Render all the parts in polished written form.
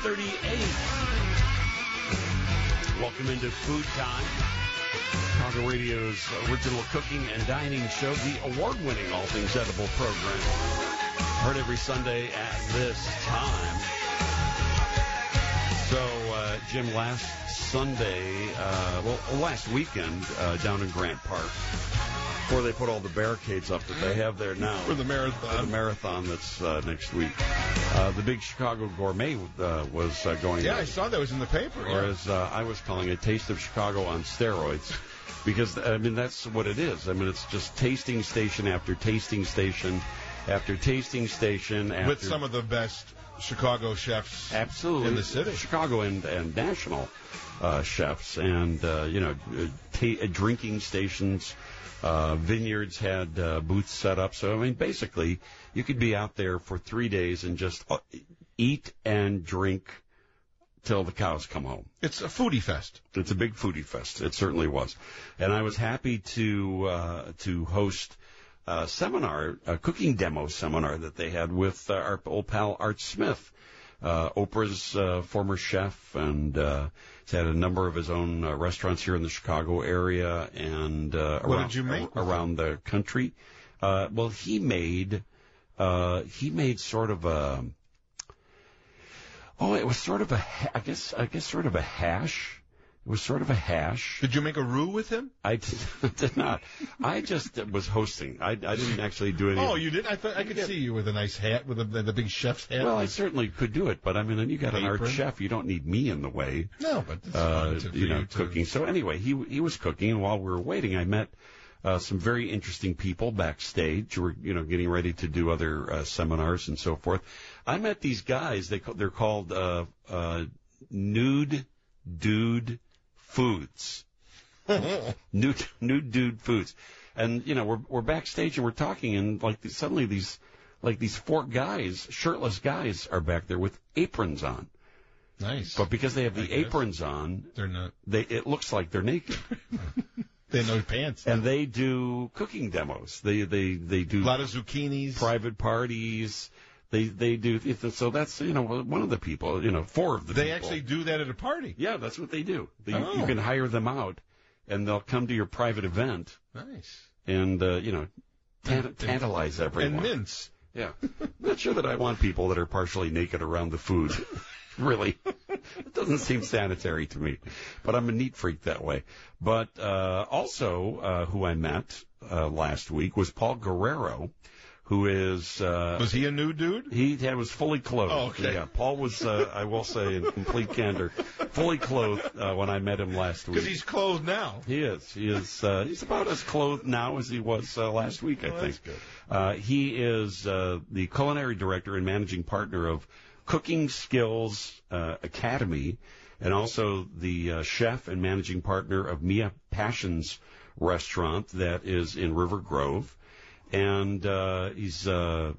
7:38. Welcome into Food Time, Chicago Radio's original cooking and dining show, the award-winning All Things Edible program. Heard every Sunday at this time. So, Jim, last weekend down in Grant Park, before they put all the barricades up that they have there now. For the marathon. For the marathon that's next week. The big Chicago Gourmet was going on. Yeah, I saw that was in the paper. Or as I was calling it, Taste of Chicago on steroids. Because, I mean, that's what it is. I mean, it's just tasting station after tasting station after tasting station. With some of the best Chicago chefs absolutely in the city. Chicago and national chefs. And, drinking stations. Vineyards had booths set up. So, I mean, basically, you could be out there for 3 days and just eat and drink till the cows come home. It's a foodie fest. It's a big foodie fest. It certainly was. And I was happy to host a seminar, a cooking demo seminar that they had with our old pal Art Smith, Oprah's former chef, and he's had a number of his own restaurants here in the Chicago area and what did you make around the country. Well, he made sort of a it was sort of I guess sort of a hash. It was sort of a hash. Did you make a roux with him? I did not. I just was hosting. I didn't actually do anything. Oh, you did? I thought I could see you with a nice hat, with the big chef's hat. Well, I certainly could do it, but I mean, you got an art chef. You don't need me in the way. No, but it's fun to cooking. So anyway, he was cooking, and while we were waiting, I met some very interesting people backstage who were getting ready to do other seminars and so forth. I met these guys. They're called Nude Dude Foods. Nude Dude Foods. And we're backstage and we're talking, and suddenly these four guys, shirtless guys, are back there with aprons on. Nice. But because they have the aprons on, they're not. It looks like they're naked. They have no pants. And they do cooking demos. They do a lot of zucchinis, private parties. They do. So that's one of the people. Four of the people. They actually do that at a party. Yeah, that's what they do. You can hire them out, and they'll come to your private event. Nice. And tantalize everyone. And mince. Yeah. Not sure that I want people that are partially naked around the food. Really. It doesn't seem sanitary to me. But I'm a neat freak that way. But also who I met last week was Paul Guerrero, who is... was he a nude dude? He was fully clothed. Oh, okay. Yeah, Paul was, I will say, in complete candor, fully clothed when I met him last week. Because he's clothed now. He is. He's about as clothed now as he was last week, I think. That's good. He is the culinary director and managing partner of Cooking Skills Academy, and also the chef and managing partner of Mia Passion's restaurant that is in River Grove. And he's a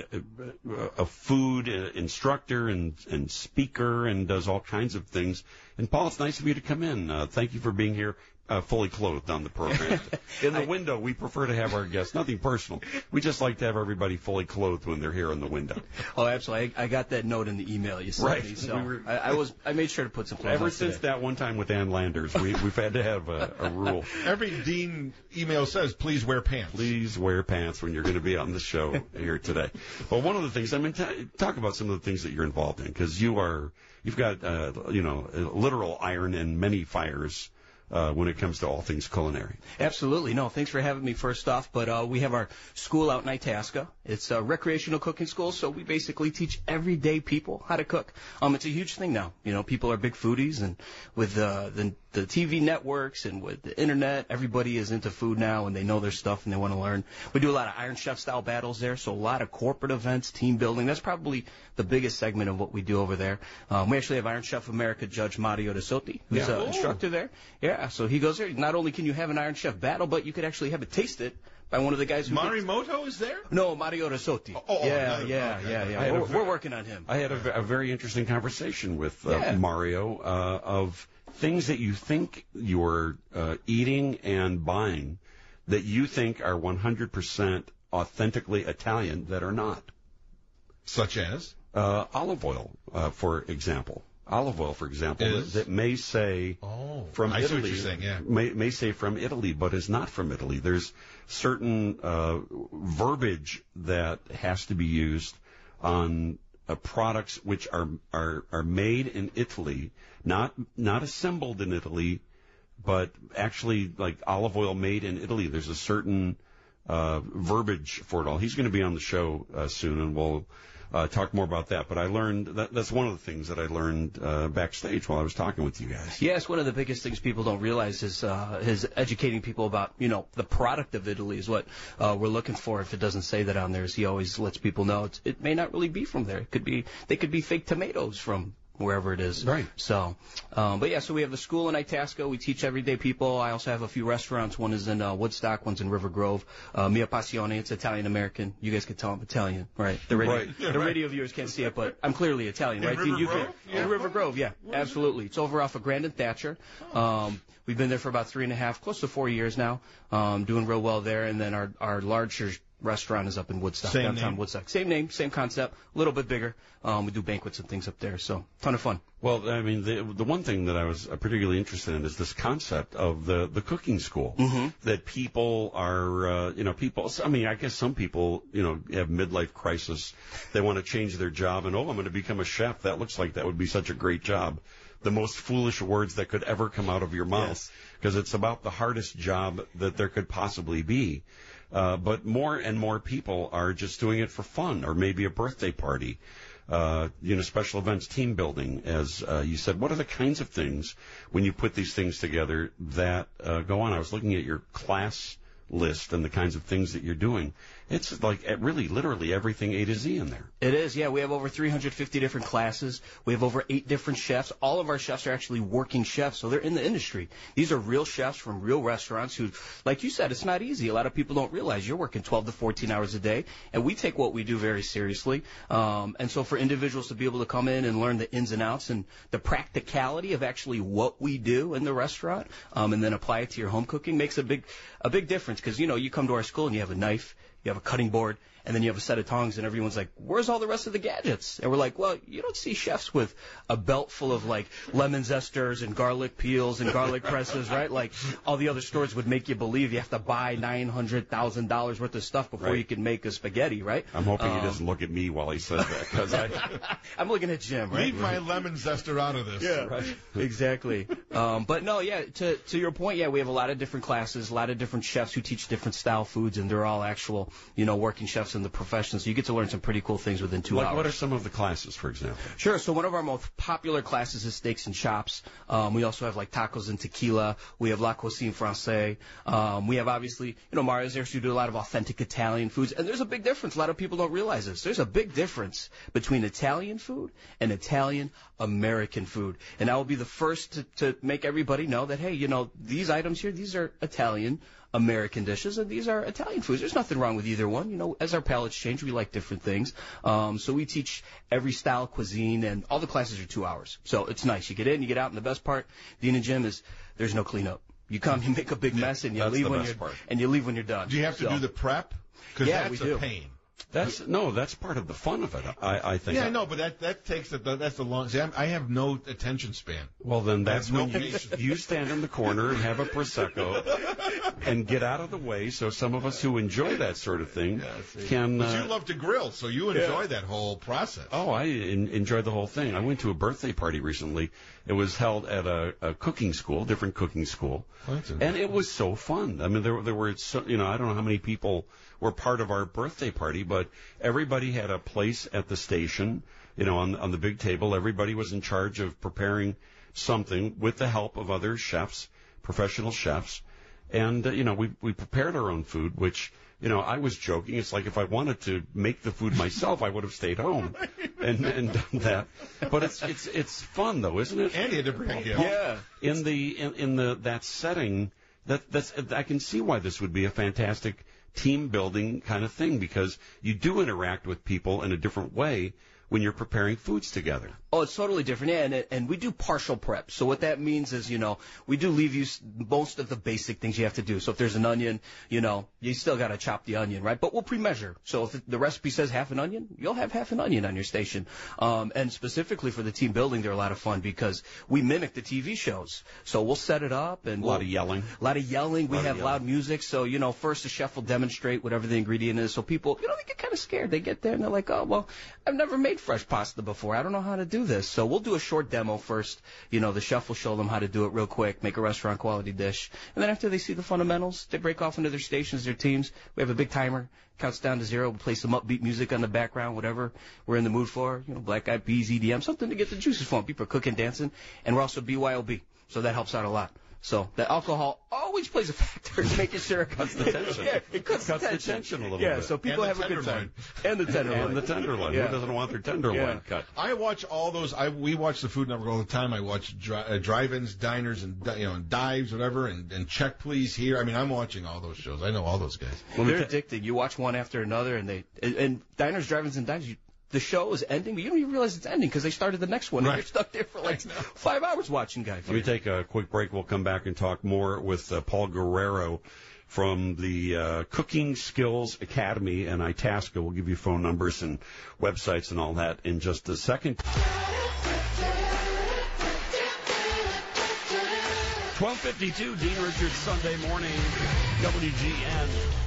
food instructor and speaker and does all kinds of things. And, Paul, it's nice of you to come in. Thank you for being here fully clothed on the program. In the window, we prefer to have our guests. Nothing personal. We just like to have everybody fully clothed when they're here in the window. Oh, absolutely. I got that note in the email you sent me. So I made sure to put some clothes Ever on since today. that one time with Ann Landers, we've had to have a rule. Every Dean email says, please wear pants. Please wear pants when you're going to be on the show here today. Well, one of the things, talk about some of the things that you're involved in, because you've got, literal iron and many fires when it comes to all things culinary. Absolutely. No, thanks for having me first off. But we have our school out in Itasca. It's a recreational cooking school, so we basically teach everyday people how to cook. It's a huge thing now. People are big foodies, and with the TV networks and with the internet, everybody is into food now, and they know their stuff and they want to learn. We do a lot of Iron Chef style battles there, so a lot of corporate events, team building. That's probably the biggest segment of what we do over there. We actually have Iron Chef America Judge Mario De Sotti, who's an instructor there. Yeah, so he goes there. Not only can you have an Iron Chef battle, but you could actually have it tasted by one of the guys who... Marimoto is there? No, Mario De Sotti. Yeah. We're working on him. I had a very interesting conversation with Mario of things that you think you're eating and buying that you think are 100% authentically Italian that are not. Such as? Olive oil, for example. Olive oil, for example, that may say from I Italy. see what you're saying, yeah. May say from Italy, but is not from Italy. There's certain verbiage that has to be used on products which are made in Italy, not assembled in Italy, but actually like olive oil made in Italy. There's a certain verbiage for it all. He's going to be on the show soon, and we'll talk more about that. But I learned that's one of the things that I learned backstage while I was talking with you guys. Yes, one of the biggest things people don't realize is educating people about, the product of Italy is what we're looking for. If it doesn't say that on there, as he always lets people know, it may not really be from there. They could be fake tomatoes from wherever it is. Right. So, so we have the school in Itasca. We teach everyday people. I also have a few restaurants. One is in Woodstock. One's in River Grove. Mia Passione. It's Italian-American. You guys could tell I'm Italian, right? The radio viewers can't see it, but I'm clearly Italian, right? River Grove? In River Grove, yeah, absolutely. It's over off of Grand and Thatcher. We've been there for about 3.5, close to 4 years now. Doing real well there. And then our larger restaurant is up in Woodstock, downtown Woodstock. Same name, same concept, a little bit bigger. We do banquets and things up there, so ton of fun. Well, I mean, the one thing that I was particularly interested in is this concept of the cooking school. That people are, people. I mean, I guess some people, have midlife crisis. They want to change their job, and I'm going to become a chef. That looks like that would be such a great job. The most foolish words that could ever come out of your mouth, because it's about the hardest job that there could possibly be. But more and more people are just doing it for fun, or maybe a birthday party, special events, team building, as you said. What are the kinds of things, when you put these things together, that go on? I was looking at your class list and the kinds of things that you're doing. It's like really, literally everything A to Z in there. It is, yeah. We have over 350 different classes. We have over 8 different chefs. All of our chefs are actually working chefs, so they're in the industry. These are real chefs from real restaurants who, like you said, it's not easy. A lot of people don't realize you're working 12 to 14 hours a day, and we take what we do very seriously. And so for individuals to be able to come in and learn the ins and outs and the practicality of actually what we do in the restaurant, and then apply it to your home cooking makes a big difference. Because, you come to our school and you have a knife, you have a cutting board, and then you have a set of tongs, and everyone's like, where's all the rest of the gadgets? And we're like, well, you don't see chefs with a belt full of, like, lemon zesters and garlic peels and garlic presses, right? Like, all the other stores would make you believe you have to buy $900,000 worth of stuff before you can make a spaghetti, right? I'm hoping he doesn't look at me while he says that, because I'm looking at Jim, right? Leave my lemon zester out of this. Yeah, right. Exactly. But no, yeah, to your point, yeah, we have a lot of different classes, a lot of different chefs who teach different style foods, and they're all actual, working chefs in the profession. So you get to learn some pretty cool things within 2 hours. What are some of the classes, for example? Sure. So one of our most popular classes is steaks and chops. We also have like tacos and tequila. We have La Cuisine Francais. We have obviously, Mario's there, so we do a lot of authentic Italian foods. And there's a big difference. A lot of people don't realize this. There's a big difference between Italian food and Italian American food. And I will be the first to make everybody know that, hey, these items here, these are Italian American dishes, and these are Italian foods. There's nothing wrong with either one. As our palates change, we like different things. So we teach every style of cuisine, and all the classes are 2 hours. So it's nice. You get in, you get out, and the best part, Dean and Jim, is there's no cleanup. You come, you make a big mess, and you leave when you're done. Do you have to do the prep? Because that's a pain. That's part of the fun of it. I think. Yeah, I know, but that takes that's the long. See, I have no attention span. Well, then that's when you stand in the corner and have a prosecco and get out of the way, so some of us who enjoy that sort of thing can. But you love to grill, so you enjoy that whole process. Oh, I enjoyed the whole thing. I went to a birthday party recently. It was held at a cooking school, different cooking school, and it was so fun. I mean, there were I don't know how many people were part of our birthday party, but everybody had a place at the station, on the big table. Everybody was in charge of preparing something with the help of other chefs, professional chefs. And, we prepared our own food, which, I was joking. It's like if I wanted to make the food myself, I would have stayed home and done that. But it's fun, though, isn't it? And you had to bring it. Yeah. In that setting, that's I can see why this would be a fantastic team building kind of thing, because you do interact with people in a different way when you're preparing foods together. Oh, it's totally different. Yeah, and we do partial prep. So what that means is, we do leave you most of the basic things you have to do. So if there's an onion, you still got to chop the onion, right? But we'll pre-measure. So if the recipe says half an onion, you'll have half an onion on your station. And specifically for the team building, they're a lot of fun because we mimic the TV shows. So we'll set it up and a lot of yelling. We have loud music. So, first the chef will demonstrate whatever the ingredient is. So people, they get kind of scared. They get there and they're like, oh, well, I've never made fresh pasta before. I don't know how to do this. So we'll do a short demo first. The chef will show them how to do it real quick, make a restaurant quality dish. And then after they see the fundamentals, they break off into their stations, their teams. We have a big timer, counts down to 0. We play some upbeat music on the background, whatever we're in the mood for. Black Eyed Peas, EDM, something to get the juices flowing. People are cooking, dancing. And we're also BYOB. So that helps out a lot. So the alcohol always plays a factor in making sure it cuts the tension. Yeah, it cuts the tension a little bit. Yeah, so people have a good time. And the tenderloin. And the tenderloin. Yeah. Who doesn't want their tenderloin cut? I watch all those. We watch the Food Network all the time. I watch drive-ins, diners, and dives, whatever, and Check Please here. I mean, I'm watching all those shows. I know all those guys. Well, they're addicting. You watch one after another, and diners, drive-ins, and dives. The show is ending, but you don't even realize it's ending because they started the next one. Right. And you're stuck there for like 5 hours watching Guy Fieri. Let me take a quick break. We'll come back and talk more with Paul Guerrero from the Cooking Skills Academy in Itasca. We'll give you phone numbers and websites and all that in just a second. 12:52, Dean Richards, Sunday morning, WGN.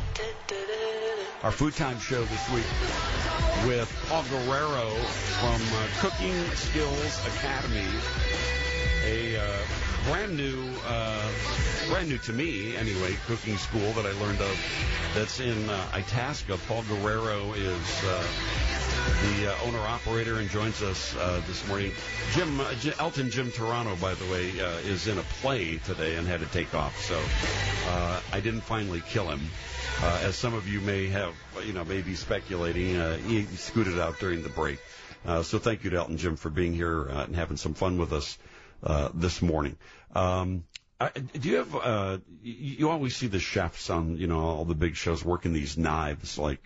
Our Food Time show this week with Paul Guerrero from Cooking Skills Academy, a brand new to me anyway, cooking school that I learned of that's in Itasca. Paul Guerrero is the owner-operator and joins us this morning. Elton Jim Turano, by the way, is in a play today and had to take off, so I didn't finally kill him. As some of you may have, may be speculating, he scooted out during the break. So thank you to Elton Jim for being here and having some fun with us this morning. Do you have? You always see the chefs on all the big shows working these knives like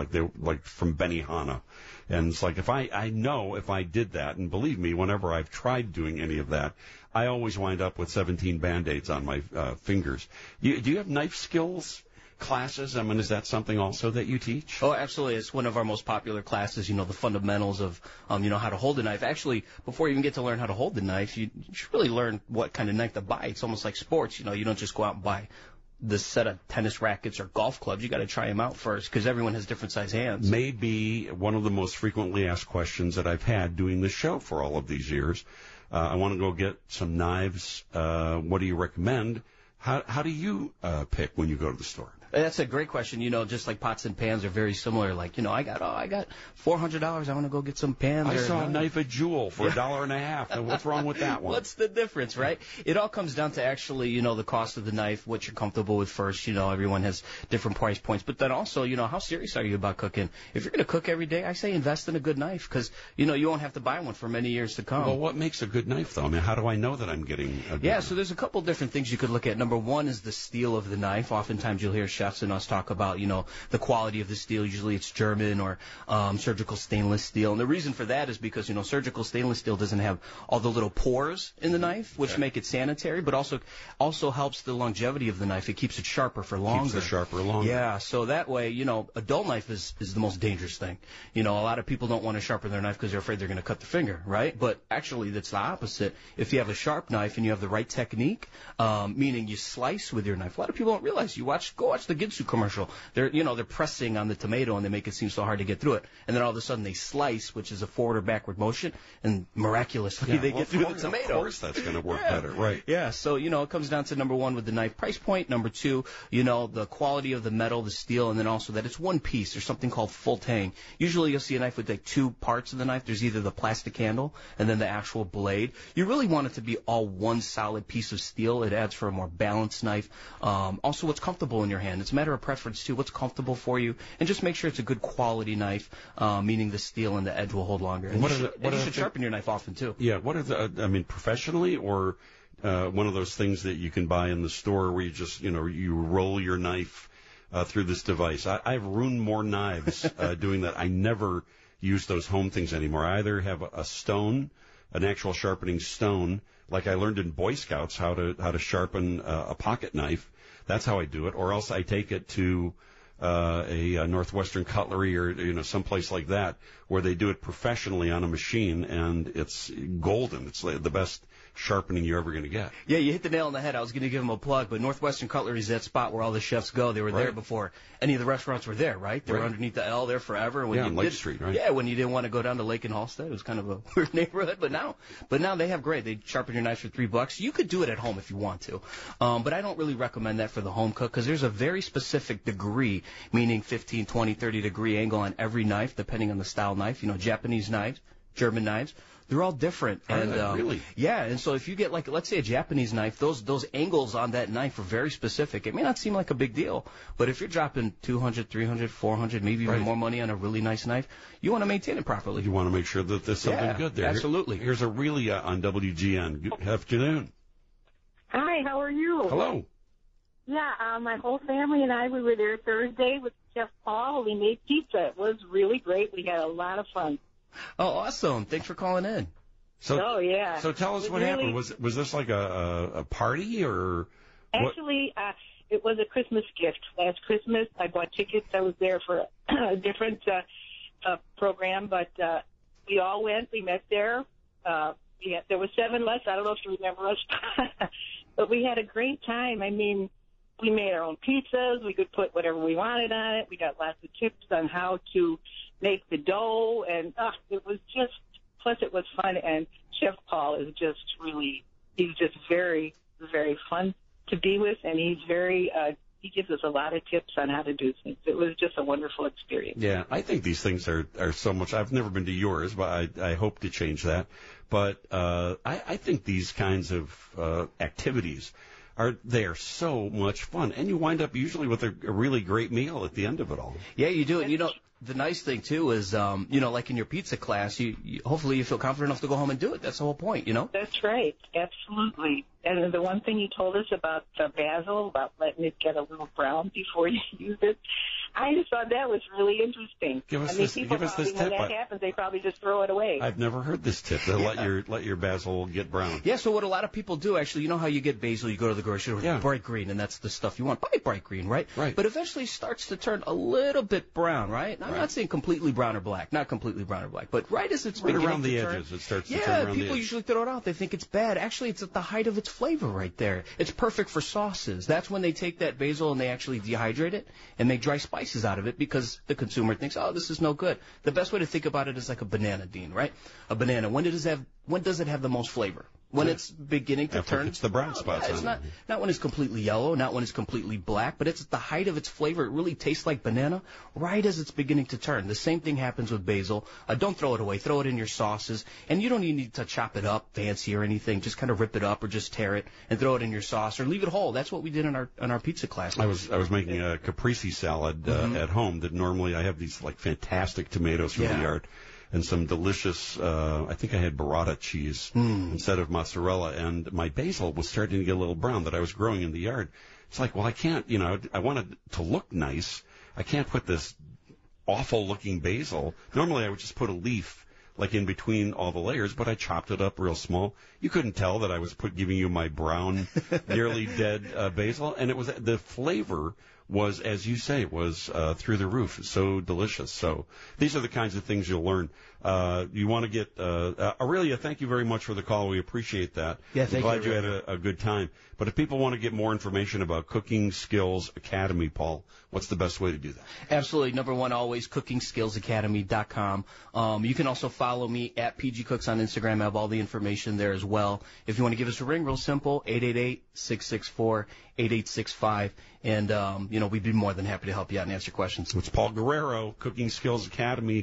from Benihana, and it's like if I know if I did that, and believe me, whenever I've tried doing any of that, I always wind up with 17 Band-Aids on my fingers. Do you have knife skills classes? I mean, is that something also that you teach? Oh, absolutely. It's one of our most popular classes, the fundamentals of, how to hold a knife. Actually, before you even get to learn how to hold the knife, you should really learn what kind of knife to buy. It's almost like sports. You don't just go out and buy the set of tennis rackets or golf clubs. You got to try them out first because everyone has different size hands. Maybe one of the most frequently asked questions that I've had doing this show for all of these years. I want to go get some knives. What do you recommend? How do you pick when you go to the store? That's a great question. Just like pots and pans are very similar. Like, I got $400. I want to go get some pans. I saw a knife at Jewel for $1.50. And what's wrong with that one? What's the difference, right? It all comes down to actually, the cost of the knife, what you're comfortable with first. Everyone has different price points. But then also, how serious are you about cooking? If you're going to cook every day, I say invest in a good knife because, you won't have to buy one for many years to come. Well, what makes a good knife, though? I mean, how do I know that I'm getting a good knife? So there's a couple different things you could look at. Number one is the steel of the knife. Oftentimes you'll hear chefs and us talk about, the quality of the steel. Usually it's German or surgical stainless steel. And the reason for that is because, surgical stainless steel doesn't have all the little pores in the knife, which make it sanitary, but also helps the longevity of the knife. It keeps it sharper for longer. Keeps it sharper longer. Yeah, so that way, a dull knife is the most dangerous thing. A lot of people don't want to sharpen their knife because they're afraid they're going to cut their finger, right? But actually, that's the opposite. If you have a sharp knife and you have the right technique, meaning you slice with your knife. A lot of people don't realize. Go watch the Ginsu commercial. They're pressing on the tomato and they make it seem so hard to get through it. And then all of a sudden they slice, which is a forward or backward motion, and miraculously they get through the tomato. Of course that's going to work better, right? Yeah, so, it comes down to number one with the knife price point. Number two, the quality of the metal, the steel, and then also that it's one piece. There's something called full tang. Usually you'll see a knife with like two parts of the knife. There's either the plastic handle and then the actual blade. You really want it to be all one solid piece of steel. It adds for a more balanced knife. Also, what's comfortable in your hand. It's a matter of preference, too. What's comfortable for you. And just make sure it's a good quality knife, meaning the steel and the edge will hold longer. And you should sharpen your knife often, too. Yeah, what are professionally or one of those things that you can buy in the store where you just, you roll your knife through this device. I've ruined more knives doing that. I never use those home things anymore. I either have a stone, an actual sharpening stone, like I learned in Boy Scouts how to sharpen a pocket knife. That's how I do it. Or else I take it to a Northwestern Cutlery or someplace like that where they do it professionally on a machine, and it's golden. It's the best sharpening you're ever going to get. Yeah, you hit the nail on the head. I was going to give them a plug, but Northwestern Cutlery is that spot where all the chefs go. They were there before any of the restaurants were there, right? They were underneath the L there forever. When on Lake Street, right? Yeah, when you didn't want to go down to Lake and Halstead, it was kind of a weird neighborhood. But now they have great. They sharpen your knives for $3. You could do it at home if you want to, but I don't really recommend that for the home cook because there's a very specific degree, meaning 15, 20, 30 degree angle on every knife, depending on the style knife. Japanese knives, German knives. They're all different. And really? Yeah, and so if you get, like, let's say a Japanese knife, those angles on that knife are very specific. It may not seem like a big deal, but if you're dropping $200, $300, $400, maybe even more money on a really nice knife, you want to maintain it properly. You want to make sure that there's something good there. Absolutely. Here's Aurelia on WGN. Good afternoon. Hi, how are you? Hello. Yeah, my whole family and I, we were there Thursday with Chef Paul. We made pizza. It was really great. We had a lot of fun. Oh, awesome. Thanks for calling in. So tell us what happened. Was this like a party or? Actually, it was a Christmas gift. Last Christmas, I bought tickets. I was there for a different program, but we all went. We met there. There were 7 less. I don't know if you remember us, but we had a great time. I mean, we made our own pizzas. We could put whatever we wanted on it. We got lots of tips on how to make the dough, and it was just, plus it was fun, and Chef Paul is just he's just very, very fun to be with, and he's very, he gives us a lot of tips on how to do things. It was just a wonderful experience. Yeah, I think these things are so much, I've never been to yours, but I hope to change that, but I think these kinds of activities they are so much fun, and you wind up usually with a really great meal at the end of it all. Yeah, you do. And the nice thing too is, like in your pizza class, you hopefully you feel confident enough to go home and do it. That's the whole point, That's right, absolutely. And the one thing you told us about the basil, about letting it get a little brown before you use it, I just thought that was really interesting. Give us this tip. When that happens, they probably just throw it away. I've never heard this tip. Let your basil get brown. Yeah. So what a lot of people do, actually, how you get basil? You go to the grocery store, bright green, and that's the stuff you want. Buy bright green, right? Right. But eventually it starts to turn a little bit brown, right? I'm not saying completely brown or black, not completely brown or black, but right as it's beginning around the to turn, edges, it starts to turn around people usually throw it out. They think it's bad. Actually, it's at the height of its flavor right there. It's perfect for sauces. That's when they take that basil and they actually dehydrate it and make dry spices out of it because the consumer thinks, oh, this is no good. The best way to think about it is like a banana, Dean, right? A banana. When does it have the most flavor? When it's beginning to turn. It's the brown spots. It's not when it's completely yellow, not when it's completely black, but it's at the height of its flavor. It really tastes like banana right as it's beginning to turn. The same thing happens with basil. Don't throw it away. Throw it in your sauces. And you don't even need to chop it up fancy or anything. Just kind of rip it up or just tear it and throw it in your sauce or leave it whole. That's what we did in our pizza class. I was making a caprese salad at home that normally I have these like fantastic tomatoes from the yard. And some delicious, I think I had burrata cheese instead of mozzarella, and my basil was starting to get a little brown that I was growing in the yard. It's like, well, I can't, I want it to look nice. I can't put this awful-looking basil. Normally I would just put a leaf, like in between all the layers, but I chopped it up real small. You couldn't tell that I was giving you my brown, nearly dead basil, and it was the flavor was, as you say, was through the roof. So delicious. So these are the kinds of things you'll learn. You want to get Aurelia, thank you very much for the call. We appreciate that. Yeah, thank you. I'm glad you had a good time. But if people want to get more information about Cooking Skills Academy, Paul, what's the best way to do that? Absolutely. Number one, always CookingSkillsAcademy.com. You can also follow me at PG Cooks on Instagram. I have all the information there as well. If you want to give us a ring, real simple, 888-664-8865. And, we'd be more than happy to help you out and answer questions. It's Paul Guerrero, Cooking Skills Academy.